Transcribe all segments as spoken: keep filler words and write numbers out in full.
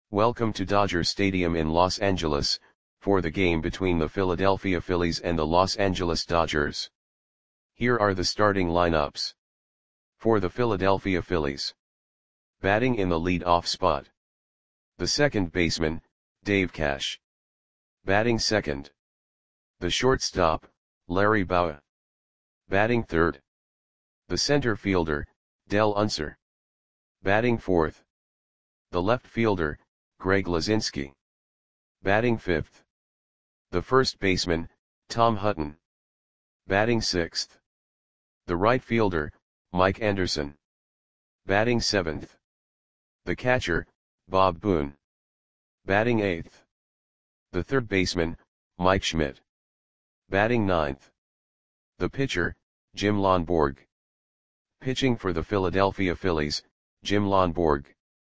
Welcome to Dodger Stadium in Los Angeles, for the game between the Philadelphia Phillies and the Los Angeles Dodgers. Here are the starting lineups. For the Philadelphia Phillies. Batting in the lead-off spot. The second baseman, Dave Cash. Batting second. The shortstop, Larry Bowa. Batting third. The center fielder, Del Unser. Batting fourth. The left fielder, Greg Luzinski. Batting fifth. The first baseman, Tom Hutton. Batting sixth. The right fielder, Mike Anderson. Batting seventh. The catcher, Bob Boone. Batting eighth. The third baseman, Mike Schmidt. Batting ninth. The pitcher, Jim Lonborg. Pitching for the Philadelphia Phillies, Jim Lonborg.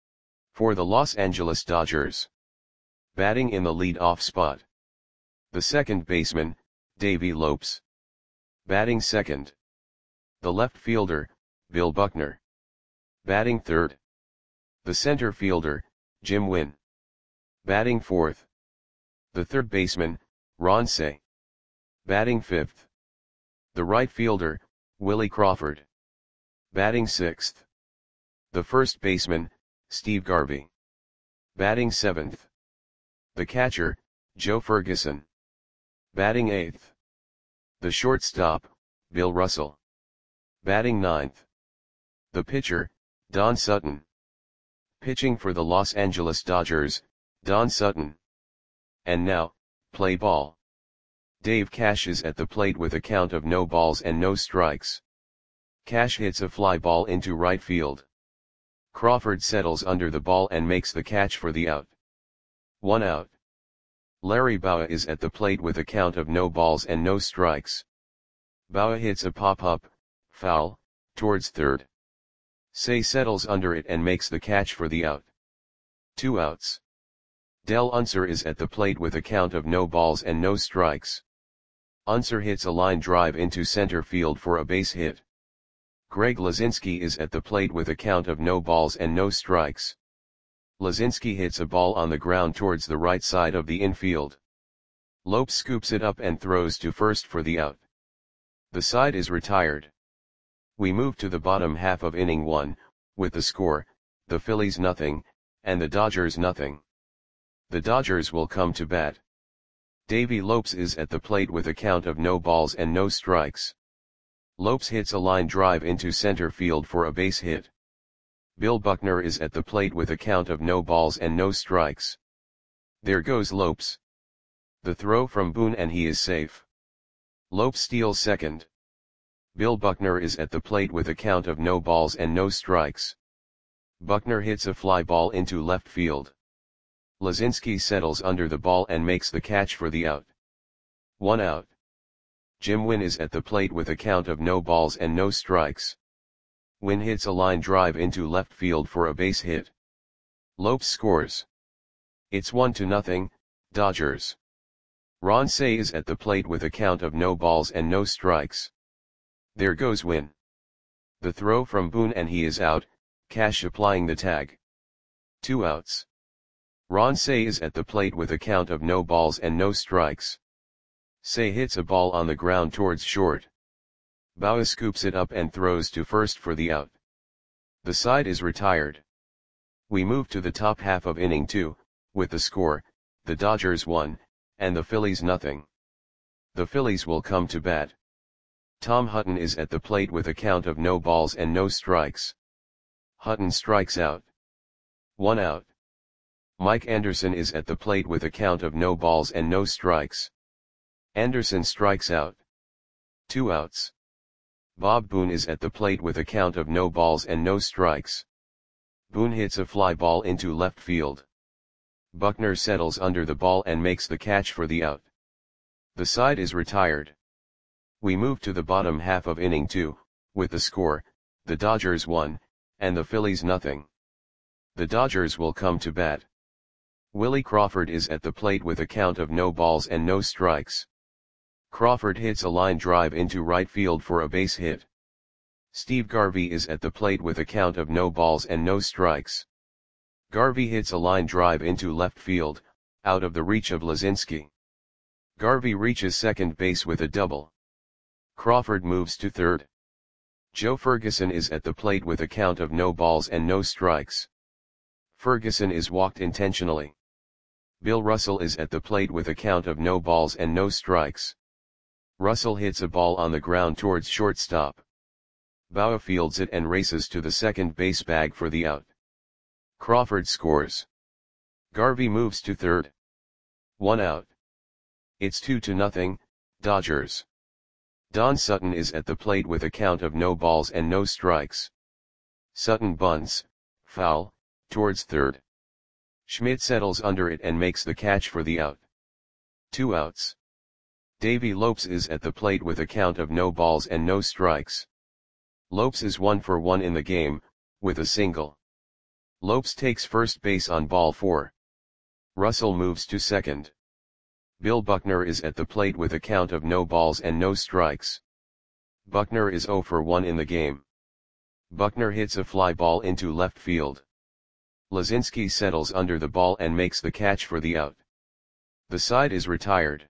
For the Los Angeles Dodgers. Batting in the lead-off spot. The second baseman, Davey Lopes. Batting second. The left fielder, Bill Buckner. Batting third. The center fielder, Jim Wynn. Batting fourth. The third baseman, Ron Cey. Batting fifth. The right fielder, Willie Crawford. Batting sixth. The first baseman, Steve Garvey. Batting seventh. The catcher, Joe Ferguson. Batting eighth. The shortstop, Bill Russell. Batting ninth. The pitcher, Don Sutton. Pitching for the Los Angeles Dodgers, Don Sutton. And now, play ball. Dave Cash is at the plate with a count of no balls and no strikes. Cash hits a fly ball into right field. Crawford settles under the ball and makes the catch for the out. One out. Larry Bowa is at the plate with a count of no balls and no strikes. Bowa hits a pop-up, foul, towards third. Cey settles under it and makes the catch for the out. Two outs. Del Unser is at the plate with a count of no balls and no strikes. Unser hits a line drive into center field for a base hit. Greg Luzinski is at the plate with a count of no balls and no strikes. Luzinski hits a ball on the ground towards the right side of the infield. Lopes scoops it up and throws to first for the out. The side is retired. We move to the bottom half of inning one, with the score, the Phillies nothing, and the Dodgers nothing. The Dodgers will come to bat. Davey Lopes is at the plate with a count of no balls and no strikes. Lopes hits a line drive into center field for a base hit. Bill Buckner is at the plate with a count of no balls and no strikes. There goes Lopes. The throw from Boone and he is safe. Lopes steals second. Bill Buckner is at the plate with a count of no balls and no strikes. Buckner hits a fly ball into left field. Luzinski settles under the ball and makes the catch for the out. One out. Jim Wynn is at the plate with a count of no balls and no strikes. Wynn hits a line drive into left field for a base hit. Lopes scores. It's one to nothing, Dodgers. Ron Cey is at the plate with a count of no balls and no strikes. There goes Wynn. The throw from Boone and he is out, Cash applying the tag. Two outs. Ron Cey is at the plate with a count of no balls and no strikes. Cey hits a ball on the ground towards short. Bowa scoops it up and throws to first for the out. The side is retired. We move to the top half of inning two, with the score, the Dodgers one, and the Phillies nothing. The Phillies will come to bat. Tom Hutton is at the plate with a count of no balls and no strikes. Hutton strikes out. One out. Mike Anderson is at the plate with a count of no balls and no strikes. Anderson strikes out. Two outs. Bob Boone is at the plate with a count of no balls and no strikes. Boone hits a fly ball into left field. Buckner settles under the ball and makes the catch for the out. The side is retired. We move to the bottom half of inning two, with the score, the Dodgers one, and the Phillies nothing. The Dodgers will come to bat. Willie Crawford is at the plate with a count of no balls and no strikes. Crawford hits a line drive into right field for a base hit. Steve Garvey is at the plate with a count of no balls and no strikes. Garvey hits a line drive into left field, out of the reach of Lazinski. Garvey reaches second base with a double. Crawford moves to third. Joe Ferguson is at the plate with a count of no balls and no strikes. Ferguson is walked intentionally. Bill Russell is at the plate with a count of no balls and no strikes. Russell hits a ball on the ground towards shortstop. Bauer fields it and races to the second base bag for the out. Crawford scores. Garvey moves to third. One out. It's two to nothing, Dodgers. Don Sutton is at the plate with a count of no balls and no strikes. Sutton bunts, foul, towards third. Schmidt settles under it and makes the catch for the out. Two outs. Davey Lopes is at the plate with a count of no balls and no strikes. Lopes is one for one in the game, with a single. Lopes takes first base on ball four. Russell moves to second. Bill Buckner is at the plate with a count of no balls and no strikes. Buckner is zero for one in the game. Buckner hits a fly ball into left field. Lazinski settles under the ball and makes the catch for the out. The side is retired.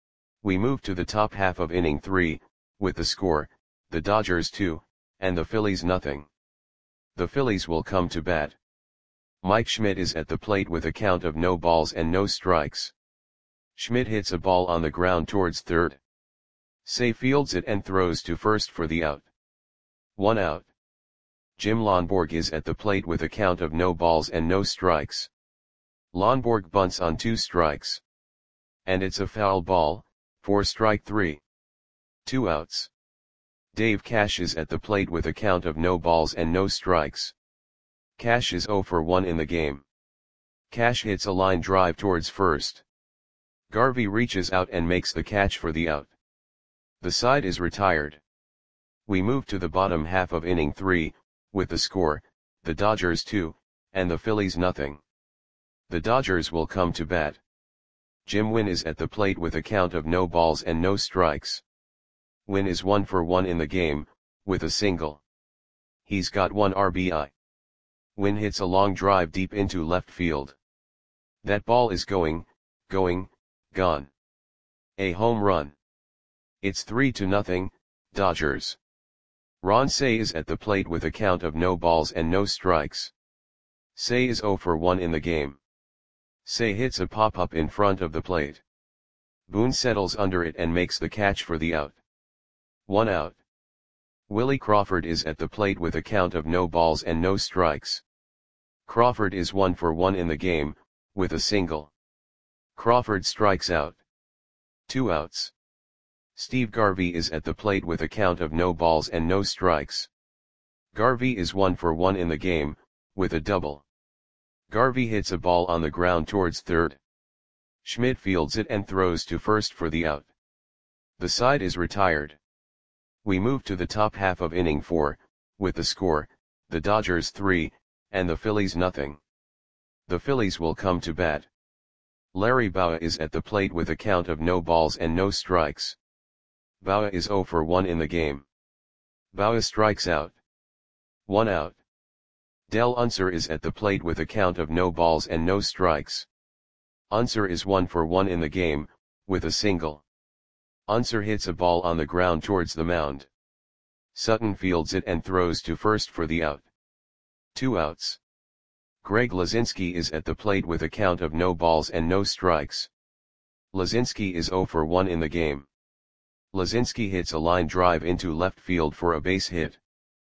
We move to the top half of inning three, with the score, the Dodgers two, and the Phillies nothing. The Phillies will come to bat. Mike Schmidt is at the plate with a count of no balls and no strikes. Schmidt hits a ball on the ground towards third. Say fields it and throws to first for the out. One out. Jim Lonborg is at the plate with a count of no balls and no strikes. Lonborg bunts on two strikes. And it's a foul ball, for strike three. Two outs. Dave Cash is at the plate with a count of no balls and no strikes. Cash is zero for one in the game. Cash hits a line drive towards first. Garvey reaches out and makes the catch for the out. The side is retired. We move to the bottom half of inning three, with the score, the Dodgers two, and the Phillies nothing. The Dodgers will come to bat. Jim Wynn is at the plate with a count of no balls and no strikes. Wynn is one for one in the game, with a single. He's got one R B I. Wynn hits a long drive deep into left field. That ball is going, going, gone. A home run. It's three to nothing, Dodgers. Ron Cey is at the plate with a count of no balls and no strikes. Cey is zero for one in the game. Cey hits a pop-up in front of the plate. Boone settles under it and makes the catch for the out. One out. Willie Crawford is at the plate with a count of no balls and no strikes. Crawford is one for one in the game, with a single. Crawford strikes out. Two outs. Steve Garvey is at the plate with a count of no balls and no strikes. Garvey is one for one in the game, with a double. Garvey hits a ball on the ground towards third. Schmidt fields it and throws to first for the out. The side is retired. We move to the top half of inning four, with the score, the Dodgers three, and the Phillies nothing. The Phillies will come to bat. Larry Bowa is at the plate with a count of no balls and no strikes. Bowa is zero for one in the game. Bowa strikes out. One out. Del Unser is at the plate with a count of no balls and no strikes. Unser is one for one in the game, with a single. Unser hits a ball on the ground towards the mound. Sutton fields it and throws to first for the out. Two outs. Greg Lazinski is at the plate with a count of no balls and no strikes. Lazinski is zero for one in the game. Lazinski hits a line drive into left field for a base hit.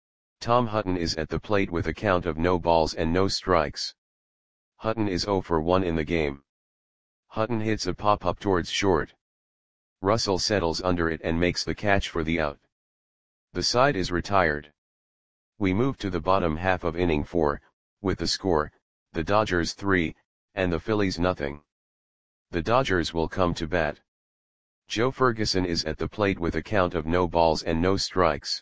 Tom Hutton is at the plate with a count of no balls and no strikes. Hutton is zero for one in the game. Hutton hits a pop-up towards short. Russell settles under it and makes the catch for the out. The side is retired. We move to the bottom half of inning four, with the score, the Dodgers three, and the Phillies nothing. The Dodgers will come to bat. Joe Ferguson is at the plate with a count of no balls and no strikes.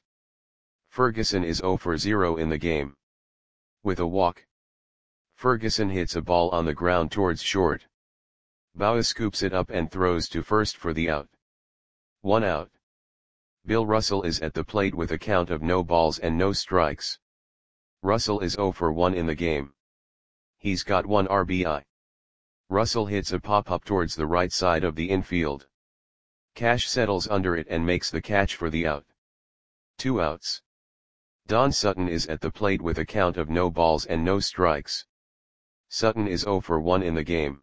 Ferguson is zero for zero in the game. With a walk. Ferguson hits a ball on the ground towards short. Bowa scoops it up and throws to first for the out. One out. Bill Russell is at the plate with a count of no balls and no strikes. Russell is zero for one in the game. He's got one R B I. Russell hits a pop-up towards the right side of the infield. Cash settles under it and makes the catch for the out. Two outs. Don Sutton is at the plate with a count of no balls and no strikes. Sutton is zero for one in the game.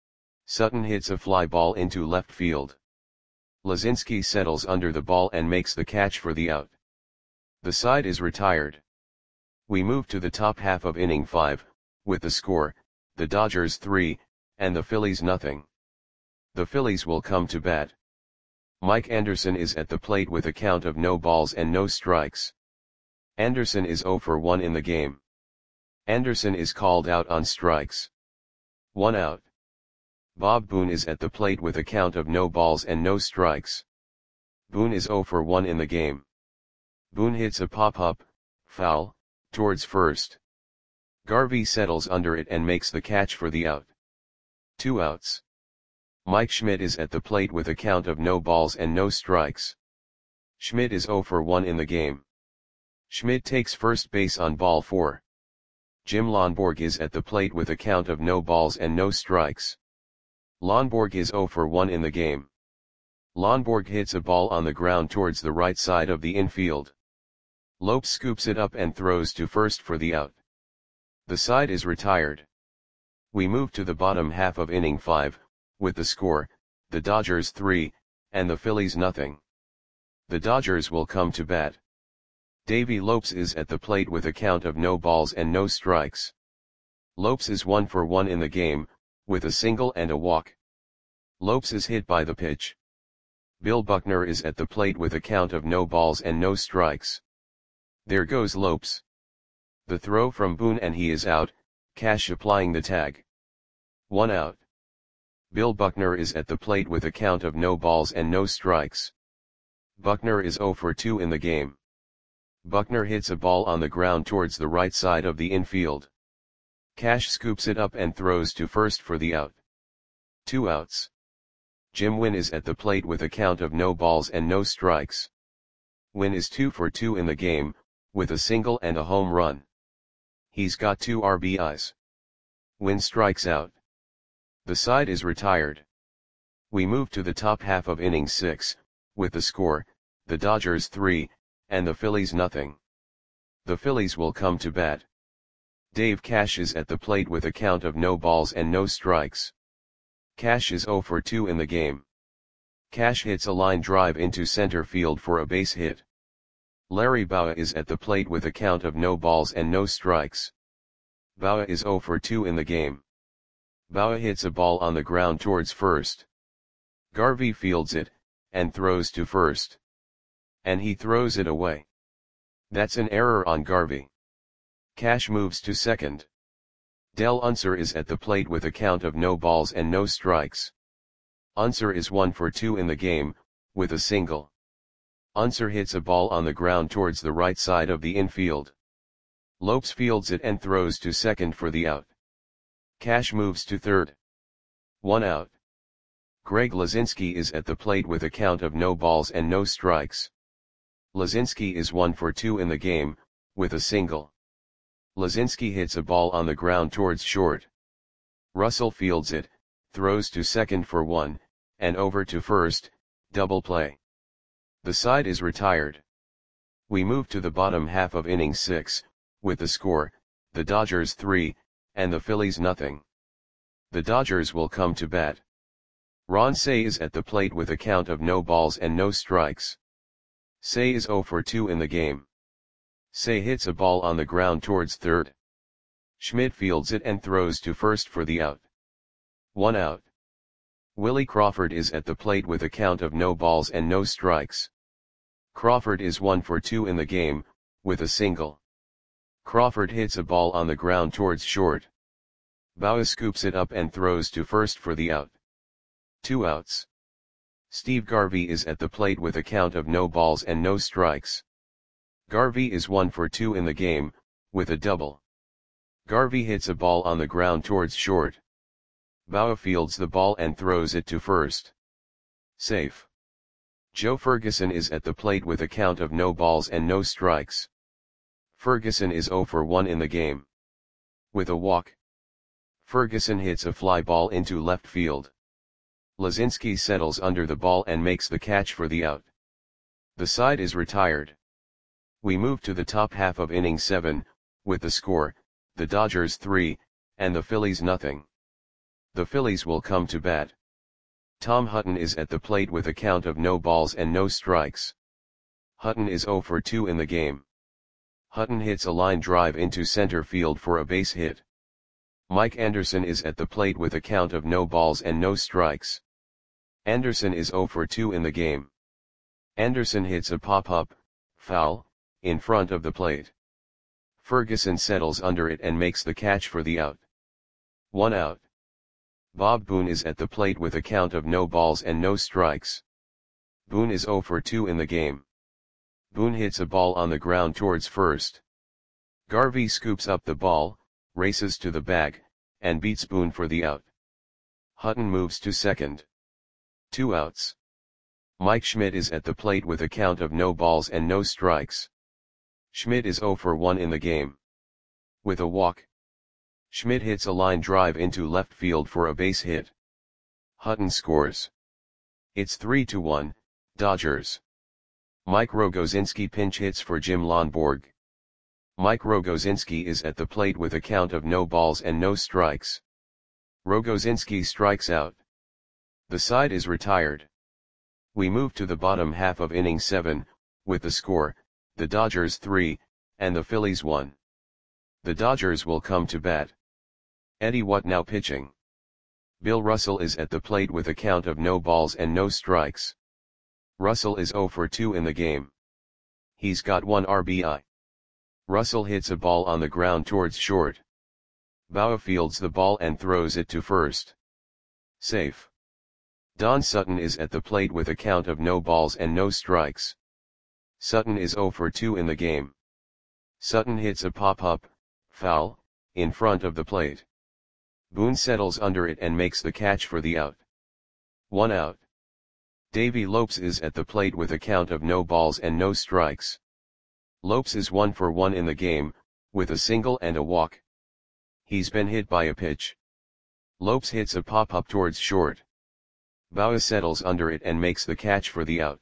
Sutton hits a fly ball into left field. Lazinski settles under the ball and makes the catch for the out. The side is retired. We move to the top half of inning five, with the score, the Dodgers three, and the Phillies nothing. The Phillies will come to bat. Mike Anderson is at the plate with a count of no balls and no strikes. Anderson is zero for one in the game. Anderson is called out on strikes. One out. Bob Boone is at the plate with a count of no balls and no strikes. Boone is zero for one in the game. Boone hits a pop-up, foul, towards first. Garvey settles under it and makes the catch for the out. Two outs. Mike Schmidt is at the plate with a count of no balls and no strikes. Schmidt is zero for one in the game. Schmidt takes first base on ball four. Jim Lonborg is at the plate with a count of no balls and no strikes. Lonborg is zero for one in the game. Lonborg hits a ball on the ground towards the right side of the infield. Lopes scoops it up and throws to first for the out. The side is retired. We move to the bottom half of inning five, with the score, the Dodgers three, and the Phillies nothing. The Dodgers will come to bat. Davey Lopes is at the plate with a count of no balls and no strikes. Lopes is one for one in the game, with a single and a walk. Lopes is hit by the pitch. Bill Buckner is at the plate with a count of no balls and no strikes. There goes Lopes. The throw from Boone and he is out, Cash applying the tag. One out. Bill Buckner is at the plate with a count of no balls and no strikes. Buckner is zero for two in the game. Buckner hits a ball on the ground towards the right side of the infield. Cash scoops it up and throws to first for the out. Two outs. Jim Wynn is at the plate with a count of no balls and no strikes. Wynn is two for two in the game, with a single and a home run. He's got two R B Is. Wynn strikes out. The side is retired. We move to the top half of inning six, with the score, the Dodgers three, and the Phillies nothing. The Phillies will come to bat. Dave Cash is at the plate with a count of no balls and no strikes. Cash is zero for two in the game. Cash hits a line drive into center field for a base hit. Larry Bowa is at the plate with a count of no balls and no strikes. Bowa is zero for two in the game. Bowa hits a ball on the ground towards first. Garvey fields it, and throws to first. And he throws it away. That's an error on Garvey. Cash moves to second. Del Unser is at the plate with a count of no balls and no strikes. Unser is one for two in the game, with a single. Unser hits a ball on the ground towards the right side of the infield. Lopes fields it and throws to second for the out. Cash moves to third. One out. Greg Lazinski is at the plate with a count of no balls and no strikes. Lazinski is one for two in the game, with a single. Lazinski hits a ball on the ground towards short. Russell fields it, throws to second for one, and over to first, double play. The side is retired. We move to the bottom half of inning six, with the score, the Dodgers three, and the Phillies nothing. The Dodgers will come to bat. Ron Cey is at the plate with a count of no balls and no strikes. Cey is zero for two in the game. Cey hits a ball on the ground towards third. Schmidt fields it and throws to first for the out. One out. Willie Crawford is at the plate with a count of no balls and no strikes. Crawford is one for two in the game, with a single. Crawford hits a ball on the ground towards short. Bowa scoops it up and throws to first for the out. Two outs. Steve Garvey is at the plate with a count of no balls and no strikes. Garvey is one for two in the game, with a double. Garvey hits a ball on the ground towards short. Bowa fields the ball and throws it to first. Safe. Joe Ferguson is at the plate with a count of no balls and no strikes. Ferguson is zero for one in the game. With a walk. Ferguson hits a fly ball into left field. Lazinski settles under the ball and makes the catch for the out. The side is retired. We move to the top half of inning seven, with the score, the Dodgers three, and the Phillies nothing. The Phillies will come to bat. Tom Hutton is at the plate with a count of no balls and no strikes. Hutton is oh for two in the game. Hutton hits a line drive into center field for a base hit. Mike Anderson is at the plate with a count of no balls and no strikes. Anderson is oh for two in the game. Anderson hits a pop-up, foul, in front of the plate. Ferguson settles under it and makes the catch for the out. One out. Bob Boone is at the plate with a count of no balls and no strikes. Boone is oh for two in the game. Boone hits a ball on the ground towards first. Garvey scoops up the ball, races to the bag, and beats Boone for the out. Hutton moves to second. Two outs. Mike Schmidt is at the plate with a count of no balls and no strikes. Schmidt is oh for one in the game. With a walk. Schmidt hits a line drive into left field for a base hit. Hutton scores. It's three to one, Dodgers. Mike Rogozinski pinch hits for Jim Lonborg. Mike Rogozinski is at the plate with a count of no balls and no strikes. Rogozinski strikes out. The side is retired. We move to the bottom half of inning seven, with the score, the Dodgers three, and the Phillies one. The Dodgers will come to bat. Eddie What now pitching. Bill Russell is at the plate with a count of no balls and no strikes. Russell is oh for two in the game. He's got one R B I. Russell hits a ball on the ground towards short. Bauer fields the ball and throws it to first. Safe. Don Sutton is at the plate with a count of no balls and no strikes. Sutton is oh for two in the game. Sutton hits a pop-up, foul, in front of the plate. Boone settles under it and makes the catch for the out. One out. Davey Lopes is at the plate with a count of no balls and no strikes. Lopes is one for one in the game, with a single and a walk. He's been hit by a pitch. Lopes hits a pop-up towards short. Bauer settles under it and makes the catch for the out.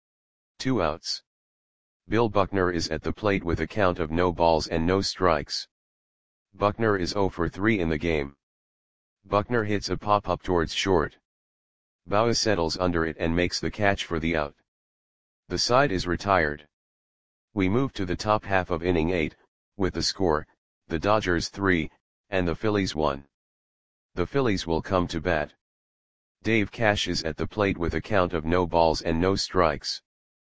Two outs. Bill Buckner is at the plate with a count of no balls and no strikes. Buckner is oh for three in the game. Buckner hits a pop-up towards short. Bauer settles under it and makes the catch for the out. The side is retired. We move to the top half of inning eight, with the score, the Dodgers three, and the Phillies one. The Phillies will come to bat. Dave Cash is at the plate with a count of no balls and no strikes.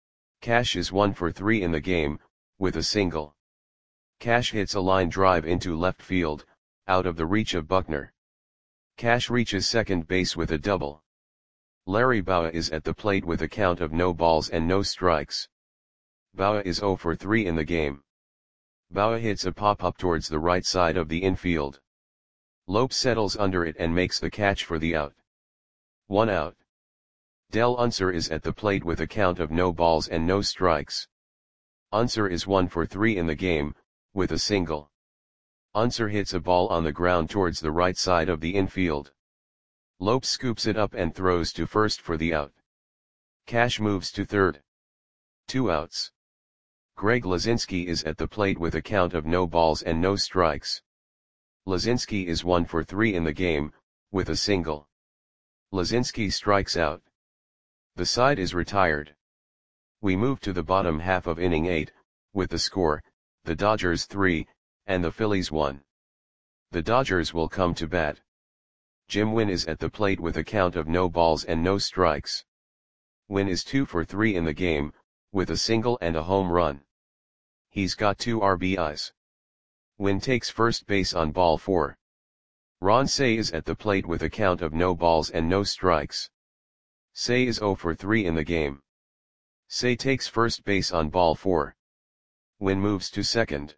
Cash is one for three in the game, with a single. Cash hits a line drive into left field, out of the reach of Buckner. Cash reaches second base with a double. Larry Bauer is at the plate with a count of no balls and no strikes. Bauer is oh for three in the game. Bauer hits a pop-up towards the right side of the infield. Lopes settles under it and makes the catch for the out. One out. Del Unser is at the plate with a count of no balls and no strikes. Unser is one for three in the game, with a single. Unser hits a ball on the ground towards the right side of the infield. Lopes scoops it up and throws to first for the out. Cash moves to third. Two outs. Greg Lazinski is at the plate with a count of no balls and no strikes. Lazinski is one for three in the game, with a single. Lazinski strikes out. The side is retired. We move to the bottom half of inning eight, with the score, the Dodgers three, and the Phillies one. The Dodgers will come to bat. Jim Wynn is at the plate with a count of no balls and no strikes. Wynn is two for three in the game, with a single and a home run. He's got two R B Is. Wynn takes first base on ball four. Ron Cey is at the plate with a count of no balls and no strikes. Cey is oh for three in the game. Cey takes first base on ball four. Wynn moves to second.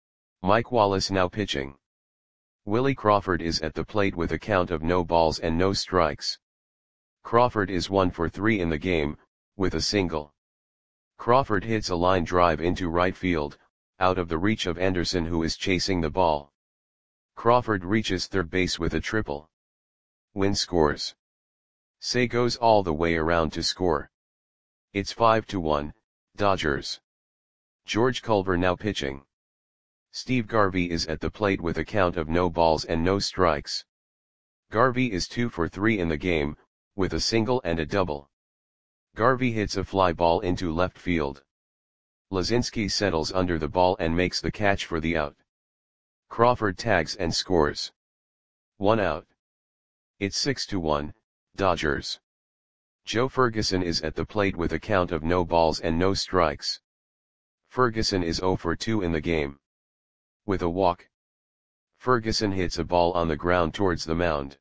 Mike Wallace now pitching. Willie Crawford is at the plate with a count of no balls and no strikes. Crawford is one for three in the game, with a single. Crawford hits a line drive into right field, out of the reach of Anderson who is chasing the ball. Crawford reaches third base with a triple. Win scores. Say goes all the way around to score. It's five to one, Dodgers. George Culver now pitching. Steve Garvey is at the plate with a count of no balls and no strikes. Garvey is two for three in the game, with a single and a double. Garvey hits a fly ball into left field. Lazinski settles under the ball and makes the catch for the out. Crawford tags and scores. One out. It's six to one, Dodgers. Joe Ferguson is at the plate with a count of no balls and no strikes. Ferguson is zero for two in the game. With a walk. Ferguson hits a ball on the ground towards the mound.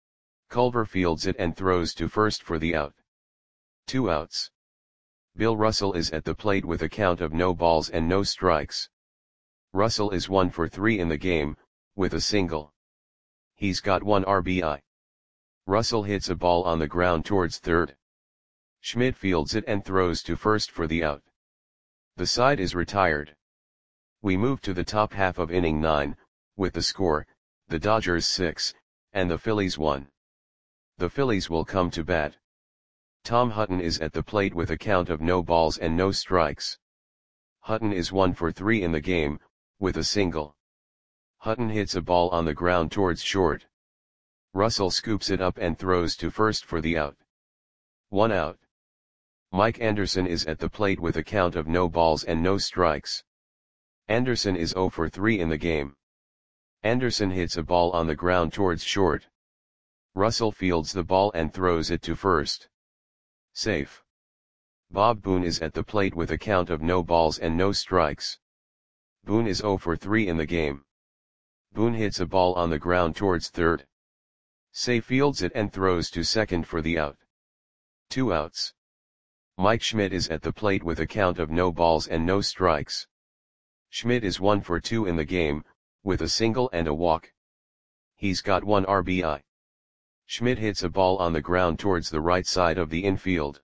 Culver fields it and throws to first for the out. Two outs. Bill Russell is at the plate with a count of no balls and no strikes. Russell is one for three in the game, with a single. He's got one R B I. Russell hits a ball on the ground towards third. Schmidt fields it and throws to first for the out. The side is retired. We move to the top half of inning nine, with the score, the Dodgers six, and the Phillies one. The Phillies will come to bat. Tom Hutton is at the plate with a count of no balls and no strikes. Hutton is one for three in the game, with a single. Hutton hits a ball on the ground towards short. Russell scoops it up and throws to first for the out. One out. Mike Anderson is at the plate with a count of no balls and no strikes. Anderson is zero for three in the game. Anderson hits a ball on the ground towards short. Russell fields the ball and throws it to first. Safe. Bob Boone is at the plate with a count of no balls and no strikes. Boone is zero for three in the game. Boone hits a ball on the ground towards third. Say fields it and throws to second for the out. Two outs. Mike Schmidt is at the plate with a count of no balls and no strikes. Schmidt is one for two in the game, with a single and a walk. He's got one R B I. Schmidt hits a ball on the ground towards the right side of the infield.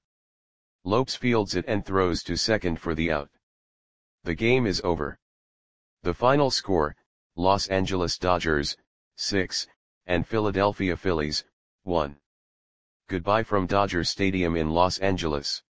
Lopes fields it and throws to second for the out. The game is over. The final score, Los Angeles Dodgers, six, and Philadelphia Phillies, one. Goodbye from Dodger Stadium in Los Angeles.